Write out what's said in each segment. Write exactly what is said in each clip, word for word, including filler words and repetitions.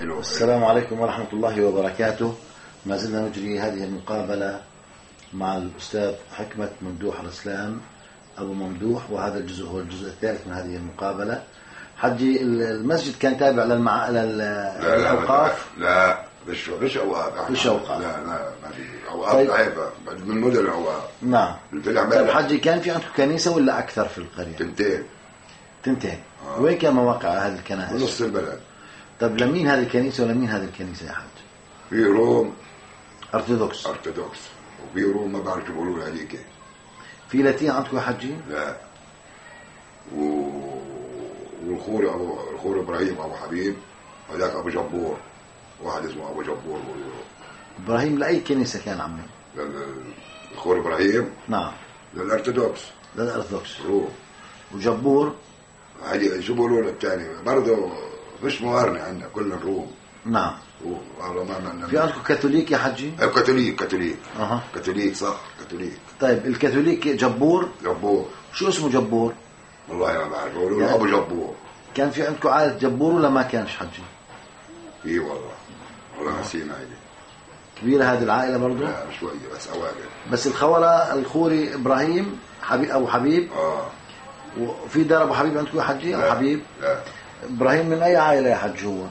حلو. السلام عليكم ورحمة الله وبركاته. ما زلنا نجري هذه المقابلة مع الأستاذ حكمة ممدوح الإسلام أبو ممدوح، وهذا الجزء هو الجزء الثالث من هذه المقابلة. حجي المسجد كان تابع للمع... للأوقاف؟ لا لا مش مش أوقاف. مش أوقاف. لا لا ما في أوقاف. طيب. عيبة من مدن الأوقاف. نعم. طيب حجي كان في عندكم كنيسة ولا أكثر في القرية؟ تنتين. تنتين. آه. وين كان مواقع هذه الكنائس؟ نص البلد. طيب لمين هذه الكنيسة ولمين هذه الكنيسة يا حج؟ في روم أرثوذكس. أرثوذكس وفي روم ما بعرف يقولوا لها هذيك. في لاتين عندكم يا حجي؟ لا. و... والخور أبو الخور إبراهيم أبو حبيب، هذاك أبو جبور، واحد اسمه أبو جبور. إبراهيم لأي كنيسة كان عمي؟ الخور إبراهيم نعم للأرثوذكس. للأرثوذكس. روم. وجبور هذه شو بيقولوا له الثاني برضه مش موارنة عندنا كل الروم. نعم. والله ما ما في عندكم كاثوليك يا حجي؟ أه كاثوليك كاثوليك. أها. كاثوليك صح كاثوليك. طيب الكاثوليك جبور؟ جبور. شو اسمه جبور؟ والله ما بعرف، بيقولوا له أبو جبور. كان في عندكم عائلة جبور ولا ما كانش حجي؟ إيه والله والله نسينا هيدي. كبيرة هذه العائلة برضه؟ لا شوية بس أوائل. بس الخولة الخوري إبراهيم حبيب أبو حبيب. آه. وفي دار أبو حبيب عندكم يا حجي؟ أبو حبيب؟ لا. إبراهيم من أي عائلة يا حج هو؟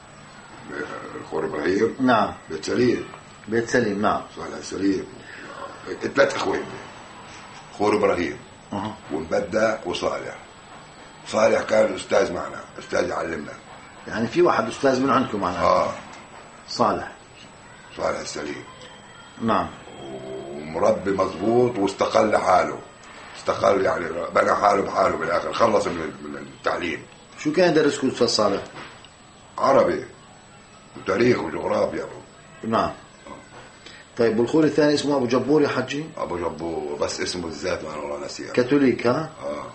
الخور إبراهيم. نعم. بيت سليم. بيت سليم نعم. صالح سليم. ثلاث أخوين. خور إبراهيم. أه. ومبدأ وصالح. صالح كان أستاذ معنا، أستاذ يعلمنا. يعني في واحد أستاذ من عندكم معنا. آه. صالح. صالح السليم. نعم. ومربي مضبوط واستقل لحاله. استقل يعني بنى حاله بحاله بالآخر، خلص من التعليم. شو كان يدرسكم أستاذ صالح؟ عربي وتاريخ وجغرافيا. نعم. طيب والخور الثاني اسمه أبو جبور يا حجي؟ أبو جبور بس اسمه الذات ما والله نسيه. كاثوليك ها؟ آه.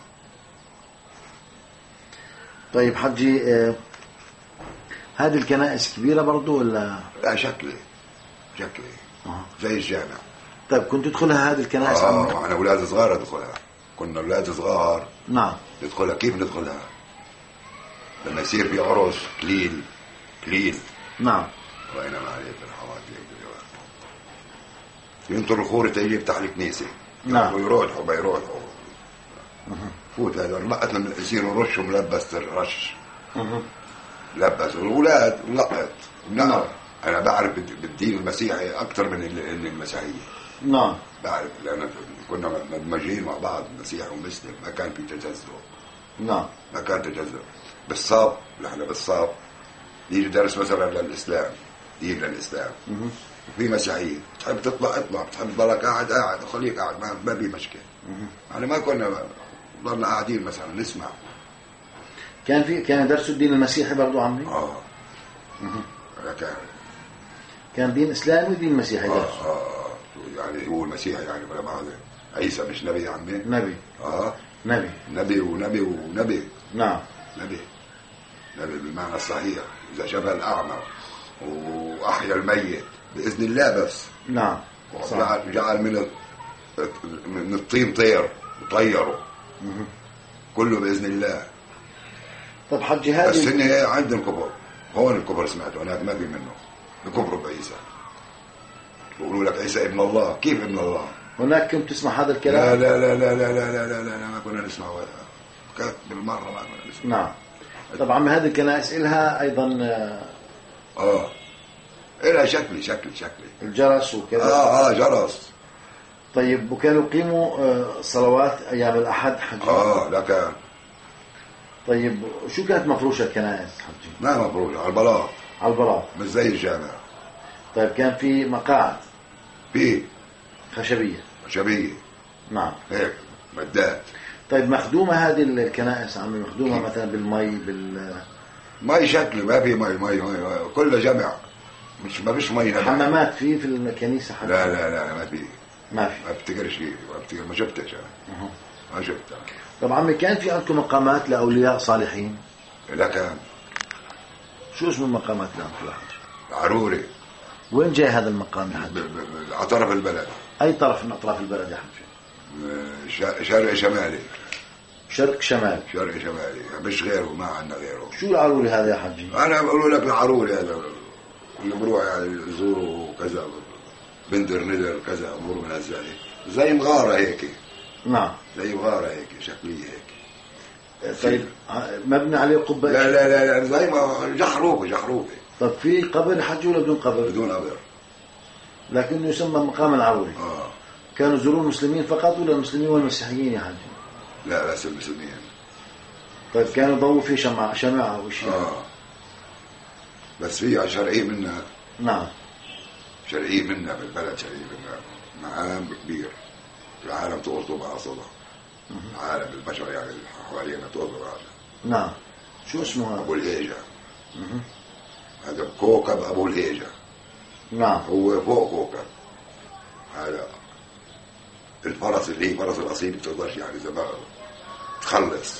طيب حجي آه هذه الكنائس كبيرة برضو ولا؟ لا شكلي شكلي آه. زي الجامع. طيب كنت تدخلها هذه الكنائس؟ آه أنا أولاد صغار أدخلها. كنا أولاد صغار. نعم. ندخلها. كيف ندخلها؟ لما يصير في عرس كليل كليل. نعم. وأنا ما عليك الحوادث ينطر الخور تيجي يفتح الكنيسة. نعم. ويروحوا بيروحوا. فوت هذا لقطنا يصير نرش ملبس رش. أه. لبس الأولاد لقط. نعم. أنا بعرف بالدين المسيحي أكثر من المسيحية. نعم. بعرف لأن كنا مدمجين مع بعض مسيحي ومسلم، ما كان في تجزؤ. نعم. ما كان تجزؤ. بالصاب نحن بالصاب يجي درس مثلا للإسلام يجي للإسلام. أه. وفي مسيحية تحب تطلع اطلع، بتحب تضلك قاعد قاعد خليك قاعد ما ما في مشكلة. يعني ما كنا ضلنا قاعدين مثلا نسمع. كان في كان درسوا الدين المسيحي برضو عمي؟ اه اه كان كان دين اسلامي ودين مسيحي اه درسوا. اه يعني هو المسيحي يعني ولا ما هذا عيسى مش نبي يا عمي؟ نبي. اه نبي نبي ونبي ونبي. نعم. نبي نبي بالمعنى الصحيح. إذا شفى الأعمى وأحيا الميت بإذن الله بس. نعم. وجعل جعل من من الطين طير وطيره. كله بإذن الله. طب حجي هذه بس هن عندنا الكبر، هون الكبر سمعته هناك ما في منه. بكبروا بعيسى بيقولوا لك عيسى ابن الله. كيف ابن الله؟ هناك كنت تسمع هذا الكلام؟ لا لا لا لا لا لا لا لا, لا, لا ما كنا نسمع ولا كانت بالمرة ما كنا نسمع. نعم. طبعا من هذه الكنائس إلها أيضا آه إلها شكلي شكلي شكلي الجرس وكذا. آه آه جرس. طيب وكانوا يقيموا صلوات أيام الأحد حجي؟ آه لا كان. طيب شو كانت مفروشة الكنائس حجي؟ ما مفروشة على البلاط. على البلاط مش زي الجامع. طيب كان في مقاعد؟ في خشبية. خشبية. نعم. هيك مدات. طيب مخدومة هذه الكنائس عمي مخدومة مثلا بالمي بال مي شكل ما في مي مي مي كله جمع مش ما فيش مي. حمامات في في الكنيسة حتى؟ لا لا لا ما في ما في. ما بفتكر شيء ما بفتكر ما شفتش أنا. أه. ما شفتها. طب عمي كان في عندكم مقامات لأولياء صالحين؟ لا كان. شو اسم المقامات اللي عندكم؟ عروري. وين جاي هذا المقام يا حجي؟ على طرف البلد. أي طرف من أطراف البلد يا حجي؟ شرق شمالي. شرق شمال. شرق شمالي مش غيره، ما عندنا غيره. شو العروري هذا يا حجي؟ انا بقول لك العروري هذا اللي بروح يعني يزوروا كذا بندر ندر كذا امور من هالزي، زي مغاره هيك. نعم زي مغاره هيك شكليه هيك. طيب مبني عليه قبه؟ لا لا لا, لا زي ما جحروفه جحروفه. طب في قبر حج ولا بدون قبر؟ بدون قبر، لكنه يسمى مقام العروري. اه كانوا يزورون المسلمين فقط ولا المسلمين والمسيحيين يا حجي؟ لا بس المسلمين. طيب كانوا يضووا فيه شمعة شمعة أو شيء؟ اه بس في شرعي منا. نعم شرعي منا بالبلد، شرعي منا معام كبير. العالم تقرطب على صدى، العالم البشر يعني حوالينا تقرطب على. نعم. شو اسمه هذا؟ أبو الهيجة. هذا كوكب أبو الهيجة. نعم. هو فوق كوكب. هذا الفرس اللي هي فرس الأصيل بتقدرش يعني زمان تخلص،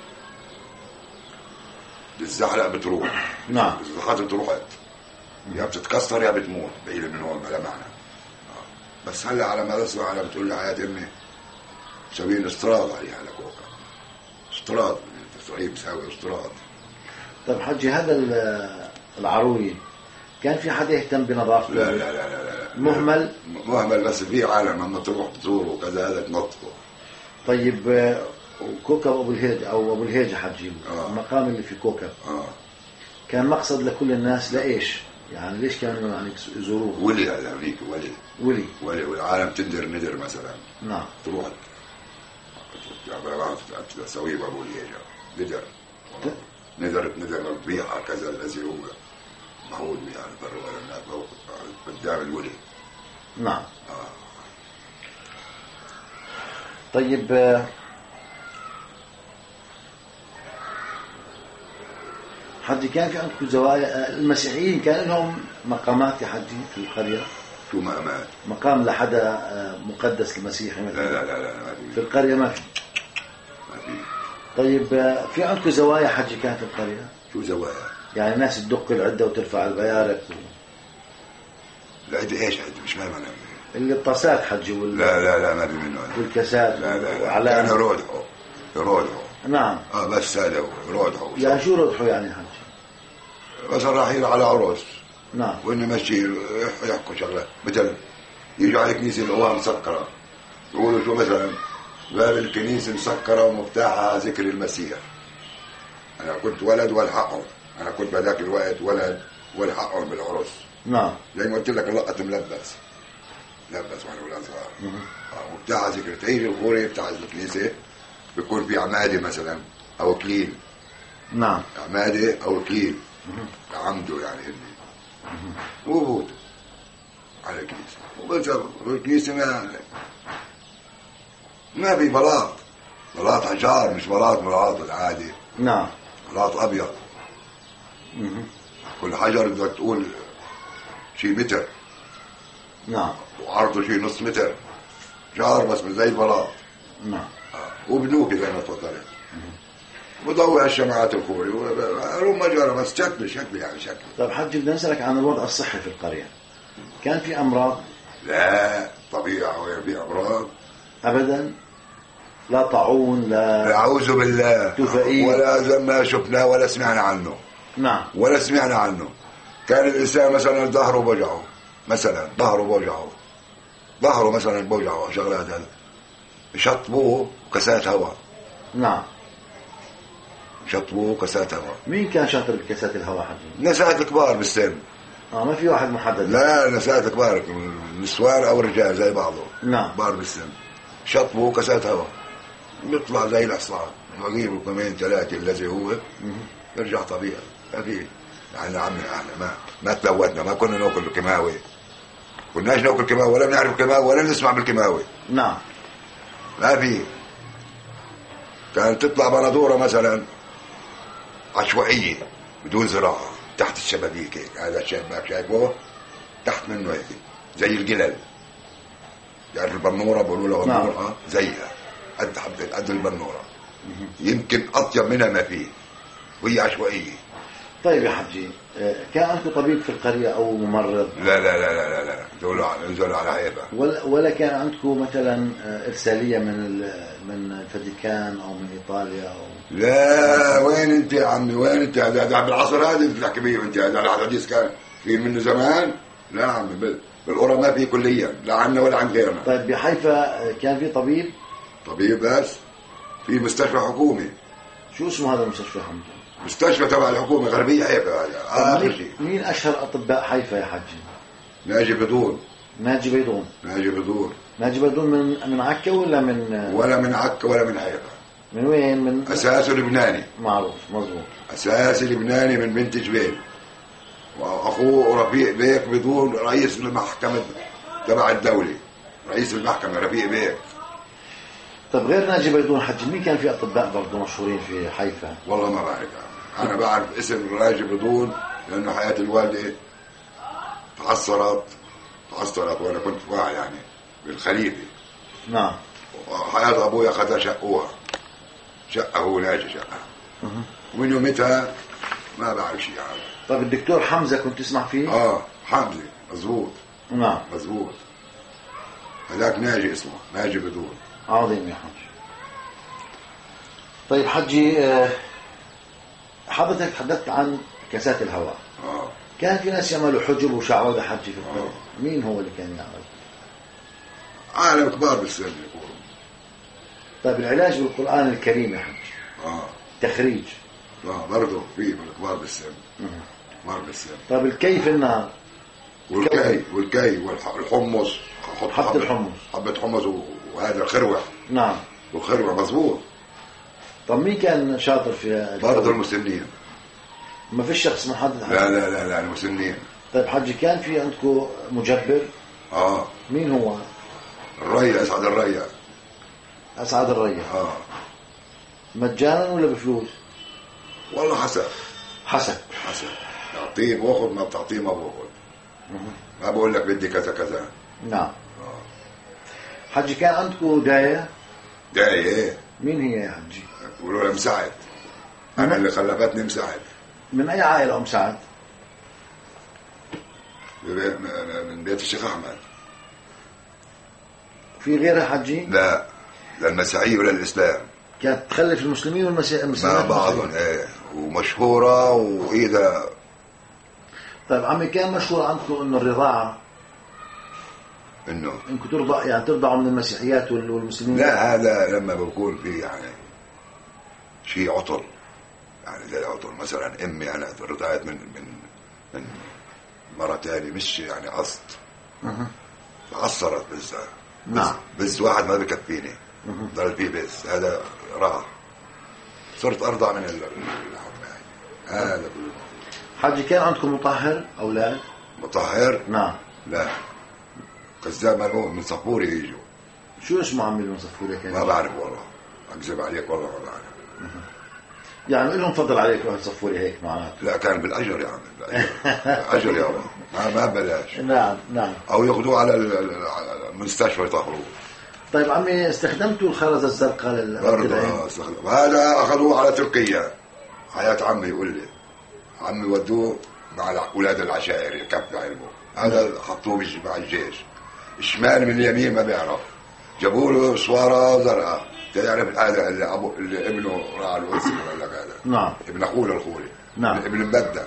الزحلق بتروح. نعم. الزحلق بتروحت يا بتتكسر يا بتموت بعيد من هون بلا معنى. بس هلا على ما اسمع على بتقول لي حياة امي مسوين استراد عليها على كوكب. استراد اسرائيل بيساوي استراد. طيب حجي هذا العروري كان في حدا يهتم بنظافته؟ لا لا لا لا لا مهمل. مهمل بس في عالم لما تروح تزوره وكذا هذا تنظفه. طيب كوكب ابو الهيج او ابو الهيج حجي آه. المقام اللي في كوكب اه كان مقصد لكل الناس لايش؟ يعني ليش كانوا يعني يزوروه؟ ولي هذا هذيك ولي ولي ولي والعالم تندر ندر مثلا. نعم. تروح تسويه ابو الهيج ندر ندر ندر البيعه كذا الذي هو معود بها البر ولا النار قدام الولي. نعم. آه. طيب حجي كان في عندكم زوايا المسيحيين كان لهم مقامات يا حجي في القرية؟ شو مقامات؟ مقام لحدا مقدس المسيحي مثلا؟ لا لا لا لا ما في. في القرية ما في؟ ما في. طيب في عندكم زوايا حجي كان في القرية؟ شو زوايا؟ يعني الناس تدق العدة وترفع البيارق و... العدة ايش عدة؟ مش فاهم انا. اللي الطاسات حجي وال... لا لا لا ما في منه. والكاسات. لا لا لا وعلى كان يروضحوا يروضحوا. نعم. اه بس هذا يروضحوا. يعني شو روضحوا يعني حجي؟ بس رايحين على عروس. نعم. وإن ماشي يحكوا شغلة مثل يجوا على الكنيسة الأوام مسكرة يقولوا شو مثلا باب الكنيسة مسكرة ومفتاحها ذكر المسيح. أنا كنت ولد والحقهم، أنا كنت بذاك الوقت ولد والحقهم بالعروس. نعم. زي ما قلت لك اللقطة ملبس لبس واحنا ولا صغار. مفتاحها ذكر تيجي الغوري بتاع الكنيسة بيكون في عمادة مثلا أو كليل. نعم. عمادة أو كليل عمده يعني هني وبوت على الكنيسة. وبس الكنيسة ما ما في بلاط، بلاط حجار مش بلاط بلاط العادي. نعم. بلاط أبيض. مه. كل حجر بدك تقول شي متر. نعم. وعرضه شي نص متر. جار بس من زي البلاط. نعم. آه. وبنوكي زي ما تفضلت. وضوي هالشمعات الكوري ولو ما جرى بس شكل شكل يعني شكل. طيب حجي بدنا نسألك عن الوضع الصحي في القرية. كان في أمراض؟ لا طبيعة وين في أمراض؟ أبدا. لا طاعون لا أعوذ بالله تفائيل ولا ما شفناه ولا سمعنا عنه. نعم. ولا سمعنا عنه. كان الإنسان مثلا ظهره بوجعه مثلا ظهره بوجعه ظهره مثلا بوجعه شغلات هذا يشطبوه كاسات هواء. نعم. شطبوه كاسات هواء. مين كان شاطر بكاسات الهواء حجي؟ نساء الكبار بالسن. اه ما في واحد محدد. لا نساء الكبار نسوان او رجال زي بعضه. نعم. كبار بالسن شطبوه كاسات هواء بيطلع زي الحصان يجيب كمان ثلاثه الذي هو يرجع طبيعي. اكيد يعني عمي احنا ما ما تلوثنا ما كنا ناكل كيماوي كناش ناكل كيماوي ولا بنعرف كيماوي ولا نسمع بالكيماوي. نعم. ما في. كانت تطلع بندوره مثلا عشوائيه بدون زراعه تحت الشبابيك هيك. هذا الشباك شايفه تحت منه هيك زي الجلل. يعني البنوره بيقولوا لها بنوره. نعم. زيها قد قد البنوره يمكن اطيب منها ما فيه وهي عشوائيه طيب يا حجي، كان عندكم طبيب في القرية أو ممرض؟ لا لا لا لا لا لا دولوا على نزلوا على عيبة. ولا ولا كان عندكم مثلا إرسالية من من الفاتيكان أو من إيطاليا أو؟ لا وين أنت يا عمي، وين أنت؟ هذا بالعصر هذا بتحكي بيه أنت، هذا الحديث كان في منه زمان. لا يا عمي بالقرى ما في كليا، لا عنا ولا عن غيرنا. طيب بحيفا كان في طبيب؟ طبيب بس في مستشفى حكومي. شو اسمه هذا المستشفى حمد؟ مستشفى تبع الحكومة غربية حيفا. آخر شيء. مين أشهر أطباء حيفا يا حجي؟ ناجي بدون. ناجي بيضون. ناجي بدون. ناجي بيضون من من عكا ولا من؟ ولا من عكا ولا من حيفا. من وين؟ من أساسه لبناني. معروف مظبوط. أساسي لبناني من بنت جبيل، وأخوه رفيق بيك بدون رئيس المحكمة تبع الدولة، رئيس المحكمة رفيق بيك. طب غير ناجي بيضون حجي، مين كان في أطباء برضه مشهورين في حيفا؟ والله ما بعرف، أنا بعرف اسم ناجي بيضون لأنه حياة الوالدة تعثرت تعثرت وأنا كنت واعي يعني بالخليفة. نعم. وحياة أبويا أخذها شقوها، شقة هو ناجي شقة. ومن يومتها ما بعرف شيء يعني. طب الدكتور حمزة كنت تسمع فيه؟ آه حمزة مزبوط. نعم مزبوط. هذاك ناجي اسمه ناجي بدون. عظيم يا حجي. طيب حجي، حضرتك تحدثت عن كاسات الهواء. آه. كان في ناس يعملوا حجب وشعوذة حجي في القرية. آه. مين هو اللي كان يعمل؟ عالم كبار بالسن يقولوا. طيب العلاج بالقرآن الكريم يا حجي. اه تخريج. اه برضه في كبار بالسن. كبار بالسن. طيب الكي في النار. والكي والكي والحمص. حبة الحمص. حبة حمص وهذا الخروة. نعم. والخروة مظبوط. طب مين كان شاطر في؟ برضه المسنين. ما فيش شخص محدد؟ لا لا لا لا المسنين. طيب حجي، كان في عندكم مجبر؟ اه. مين هو؟ الريا، اسعد الريا. اسعد الريا. اه. مجانا ولا بفلوس؟ والله حسب. حسب. حسب. تعطيه باخذ، ما بتعطيه ما باخذ. ما بقول لك بدي كذا كذا. نعم. اه. حجي كان عندكم داية؟ داية ايه؟ مين هي يا حجي؟ بقولوا لها مساعد. انا اللي خلفتني مساعد. من اي عائلة ام سعد؟ من بيت الشيخ احمد. في غيرها حجي؟ لا، للمسيحية ولا الاسلام. كانت تخلف المسلمين والمسيحيين مع بعضهم ايه، ومشهورة واذا. طيب عمي، كان مشهور عندكم انه الرضاعة، انه انكم ترضع يعني ترضعوا من المسيحيات والمسلمين؟ لا، هذا لما بكون في يعني شيء عطل، يعني زي عطل مثلا امي انا رضعت من من من مرة تاني، مش يعني قصد. اها. عصرت بس. نعم. بس واحد ما بكفيني، ضل فيه بس، هذا راح صرت ارضع من الحكم. هذا كله. حجي كان عندكم مطهر اولاد؟ مطهر؟ نعم. لا، كذاب مالهم من صفوري يجوا. شو اسمه عمي من صفوري كان؟ ما بعرف والله، اكذب عليك والله ما بعرف. يعني لهم فضل عليك واحد صفوري هيك معناته؟ لا، كان بالاجر يا عم، بالاجر يا الله، ما ما بلاش. نعم نعم. او ياخذوه على المستشفى يطهروه. طيب عمي، استخدمتوا الخرزة الزرقاء لل برضه استخدم. هذا اخذوه على تركيا. حياة عمي يقول لي، عمي ودوه مع اولاد العشائر يكفي علمه. هذا حطوه مع الجيش، الشمال من اليمين ما بيعرف، جابوا له صوارة زرقاء. تعرف هذا اللي ابو اللي ابنه راح الوسط ولا هذا؟ نعم. ابن اخوه الخولي. نعم. ابن مبدع.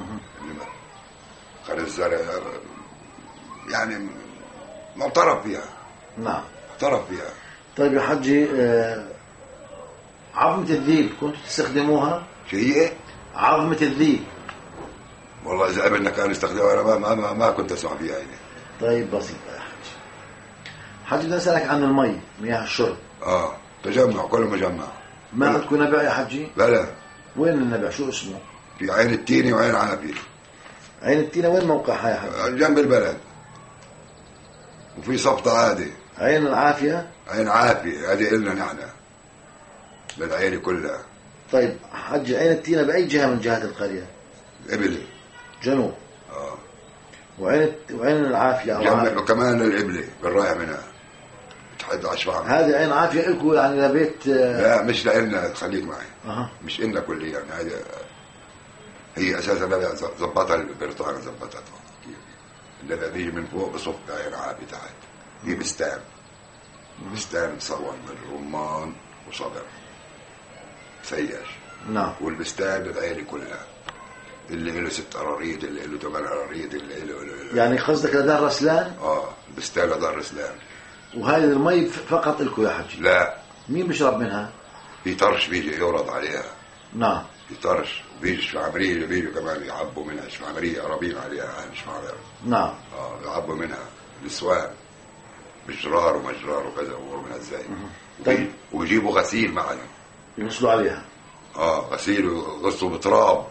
خد الزرع يعني معترف فيها. نعم. معترف فيها. طيب يا حجي، آه عظمة الذيب كنتوا تستخدموها؟ شيء؟ عظمة الذيب. والله إذا ابننا كان يستخدمها أنا ما ما ما كنت أسمع فيها يعني. طيب بسيط يا حجي. حجي بدي أسألك عن المي، مياه الشرب. آه تجمع، كله مجمع. ما عندكم نبع يا حجي؟ بلا. وين النبع؟ شو اسمه؟ في عين التيني وعين عافية. عين التينة وين موقعها يا حجي؟ جنب البلد. وفي صفطة عادي. عين العافية؟ عين عافية هذه إلنا نحن بالعيلة كلها. طيب حجي، عين التينة بأي جهة من جهات القرية؟ إبلي. جنوب. آه. وعين وعين العافية جنب كمان الإبلي بالرايح منها. تحد عشرة. هذه عين عافية إلكم يعني لبيت؟ لا مش لإلنا، خليك معي. أه. مش إلنا كليا يعني، هذا هي اساسا ظبطها البريطاني، ظبطها اللي بيجي من فوق بصف عين عابي تحت. هي بستان، بستان مصور من رمان وصبر فيش. نعم. والبستان للعيلة كلها، اللي له ست قراريد، اللي له ثمان قراريد، اللي له يعني قصدك لدار رسلان؟ اه البستان لدار رسلان. وهذه المي فقط لكم يا حجي؟ لا. مين بيشرب منها؟ في طرش بيجي يورد عليها. نعم. في طرش بيجي شفعمرية، بيجوا كمان يعبوا منها شفعمرية قرابين عليها أهل شفعمرية. نعم. اه يعبوا منها نسوان مجرار ومجرار وكذا أمور من هالزي. طيب. ويجيبوا غسيل معنا يغسلوا عليها. اه غسيل ويغسلوا بتراب.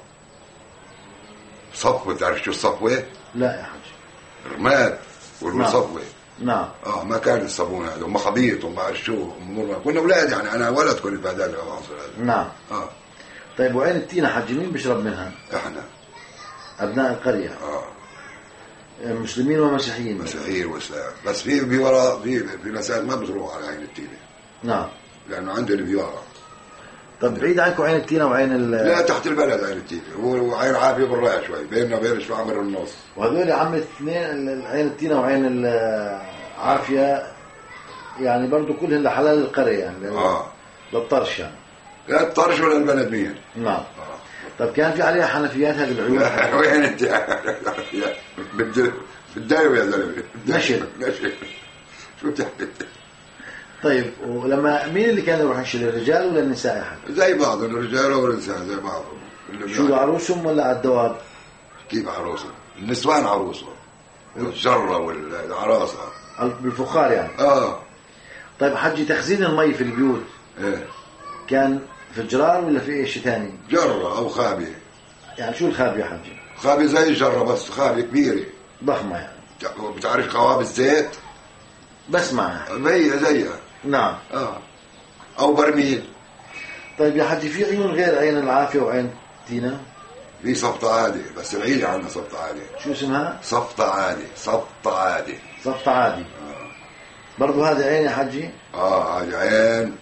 صفوة، تعرف شو الصفوة؟ لا يا حجي. رماد والصفوة. نعم. اه ما كان الصابون هذا ومخابيط وما اعرف شو امور. كنا اولاد يعني، انا ولد كنت في هذا العصر هذا. نعم. اه طيب وعين التينة حجي مين بيشرب منها؟ احنا ابناء القرية. اه مسلمين ومسيحيين. مسيحيين واسلام، بس في بيورا في في مسائل ما بتروح على عين التينة. نعم. لانه عندنا بيورا. طب بعيد عنكم عين التينة وعين ال لا تحت البلد عين التينة، وعين عافية بالراية شوي، بيننا وبين شفعمر النص. وهذول عم الاثنين عين التينة وعين العافية يعني برضو كلهن لحلال القرية يعني. اه للطرش يعني. لا الطرش ولا البلدمية. نعم. آه. طب كان في عليها حنفيات هذه العيون؟ وين انت؟ بدي بدايو يا زلمه. نشر. نشر. شو تحكي؟ طيب ولما مين اللي كان يروح يشيل، الرجال ولا النساء يا حاج؟ زي بعض، الرجال والنساء زي بعض. شو عروسهم ولا على الدواب؟ كيف عروسهم؟ النسوان عروسهم، والجرة والعراسة بالفخار يعني. اه. طيب حجي تخزين المي في البيوت ايه كان في الجرار ولا في شيء ثاني؟ جرة او خابية. يعني شو الخابية يا حجي؟ خابية زي الجرة بس خابية كبيرة ضخمة يعني. بتعرف خواب الزيت؟ بسمع. هي زيها. نعم. اه او برميل. طيب يا حجي في عيون غير عين العافية وعين تينا؟ في صفطة عادي، بس العيلة عندنا صفطة عادي. شو اسمها؟ صفطة عادي. صفطة عادي. صفطة عادي. آه. برضو هذه عين يا حجي؟ اه هذه عين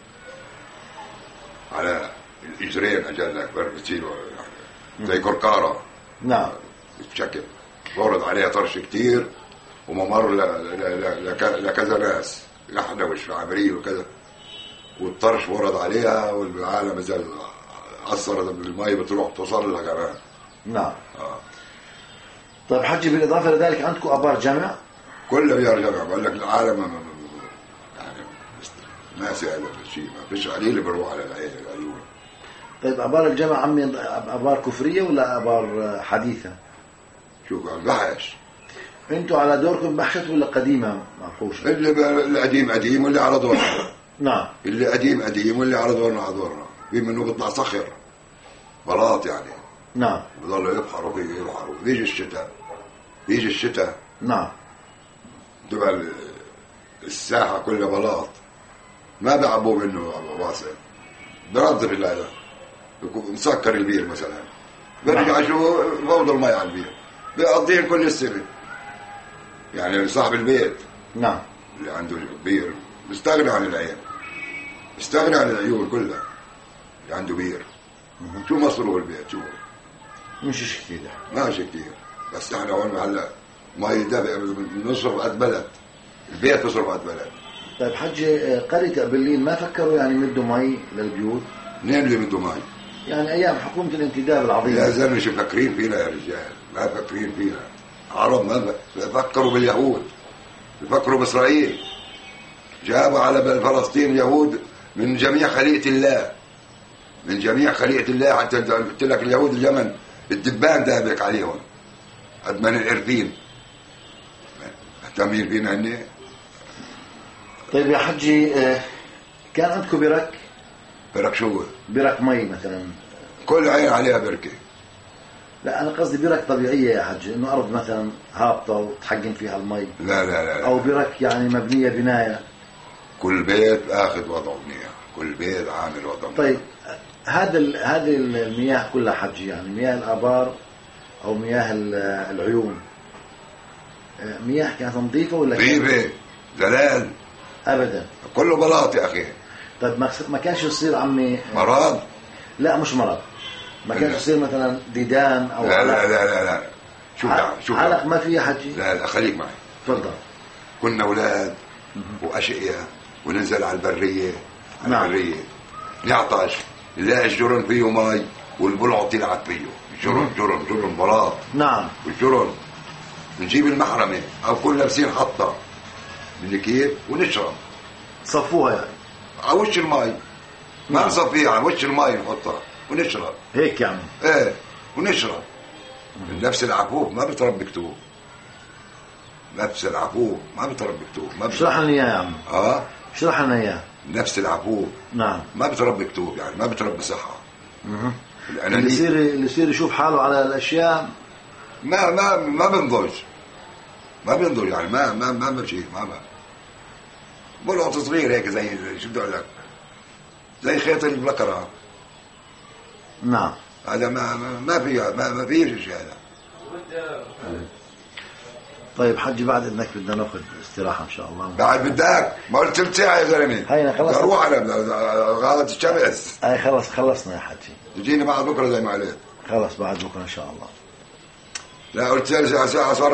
على الاجرين اجلك بتصير زي كركارة. نعم. بشكل ورد عليها طرش كتير وممر لكذا ناس، لحنا والشعبرية وكذا، والطرش ورد عليها والعالم زي أثر بالماء بتروح توصل لها كمان. نعم. آه. طيب حجي بالإضافة لذلك عندكم أبار جمع؟ كله بيار جمع، بقول لك العالم يعني ناسي هذا الشيء، ما فيش قليل بيروح على العيون. طيب أبار الجمع عمي أبار كفرية ولا أبار حديثة؟ شو قال بحش؟ انتوا على دوركم بحشت ولا قديمة معقوشة؟ اللي القديم قديم واللي على دورنا. نعم. اللي قديم قديم واللي على دورنا على دورنا. في منه بيطلع صخر بلاط يعني. نعم. بضلوا يبحروا فيه يبحروا. بيجي الشتاء بيجي الشتاء نعم. تبقى الساحة كلها بلاط، ما بيعبوا منه واسع، برد في الليلة بيكون مسكر البير مثلا، برجع نعم. شو فوضى الماء على البير بيقضيهم كل السنة. يعني صاحب البيت نعم اللي عنده بير بيستغنى عن العين، بيستغنى عن العيون كلها اللي عنده بير. شو مصروف البيت؟ شو مش كثير، ماشي كثير، بس احنا هون هلا مي دافئ بنصرف قد بلد، البيت بصرف قد بلد. طيب حجي قرية أبلين ما فكروا يعني مدوا مي للبيوت؟ منين اللي بده مي؟ يعني أيام حكومة الانتداب العظيمة. يا زلمة شو فكرين فينا يا رجال؟ ما فكرين فينا. عرب ما فكروا باليهود، بفكروا بإسرائيل. جابوا على فلسطين يهود من جميع خليقة الله، من جميع خليقة الله. حتى قلت لك اليهود اليمن الدبان دابك عليهم قد من القرفين. مهتمين فينا هني. طيب يا حجي كان عندكم برك؟ برك شو؟ برك مي مثلا؟ كل عين عليها بركة. لا أنا قصدي برك طبيعية يا حجي، إنه أرض مثلا هابطة وتحجم فيها المي. لا لا لا, لا. أو برك يعني مبنية بناية. كل بيت أخذ وضعه منيح، كل بيت عامل وضعه. طيب هذا هذه المياه كلها حجي، يعني مياه الآبار أو مياه العيون، مياه كانت نظيفة ولا نظيفة؟ زلال أبدا، كله بلاط يا أخي. طيب ما كانش يصير عمي مرض؟ لا مش مرض، ما كانش يصير مثلا ديدان او لا لا لا لا, لا. شوف ع- شوف علق ما فيها حجي. لا لا خليك معي. تفضل. كنا اولاد واشقياء وننزل على البريه على نعم. البريه نعطش نلاقي الجرن فيه مي والبلعط يلعب فيه جرن جرن جرن بلاط. نعم. والجرن نجيب المحرمه او كل لابسين حطه من كيف ونشرب. صفوها يعني على وش المي ما نعم. نصفيها على وش المي نحطها ونشرب. هيك يعني. ايه ونشرب. نفس العفوف ما بتربي كتوب. نفس العفوف ما بتربي كتوب. ما اشرح لنا اياه يا عم. اه اشرح لنا اياه. نفس العفوف نعم. ما بتربي كتوب يعني ما بتربي صحة. اللي الأنانية يصير اللي يصير يشوف حاله على الاشياء ما ما ما بنضج ما بينضج يعني ما ما ما بمشي ما ما بلعط صغير هيك زي شو بدي اقول لك زي خيط البقرة. نعم. هذا ما ما ما في ما ما فيش شيء هذا. طيب حجي بعد انك بدنا ناخذ استراحه ان شاء الله. بعد بدك ما قلت ثلث ساعة يا زلمة. هينا خلص. اروح انا غادة الشمس. هاي خلص خلصنا يا حجي. تجيني بعد بكره زي ما قلت. خلص بعد بكره ان شاء الله. لا قلت ساعة صار